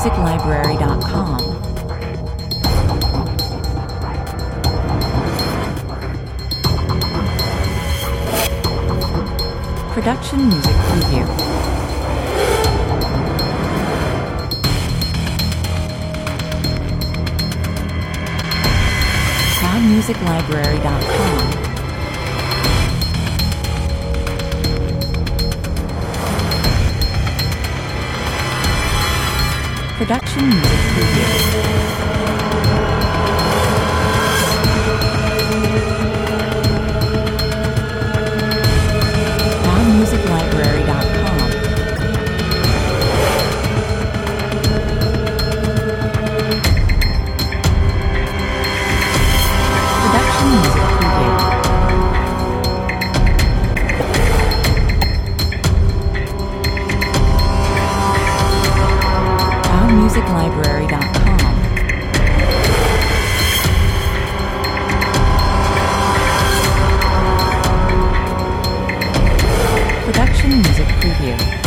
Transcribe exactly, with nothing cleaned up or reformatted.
music library dot com. Production Music Preview. sound music library dot com. Production Music Preview. sound music library dot com. Production Music Preview. sound music library dot com. Production Music Preview.